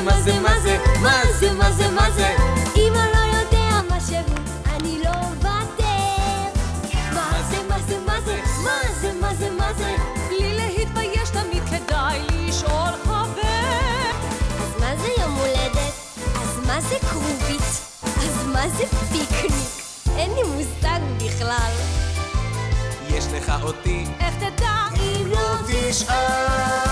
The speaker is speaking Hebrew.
מה זה, מה זה, מה זה, מה זה, מה זה? אם אני לא יודע משהו, אני לא מוותר. מה זה, מה זה, מה זה, מה זה, מה זה, מה זה? בלי להתבייש תמיד כדאי לשאול חבר. אז מה זה יום הולדת? אז מה זה קרובית? אז מה זה פיקניק? אין לי מושג בכלל. יש לך אותי, איך תדע אם לא תשאל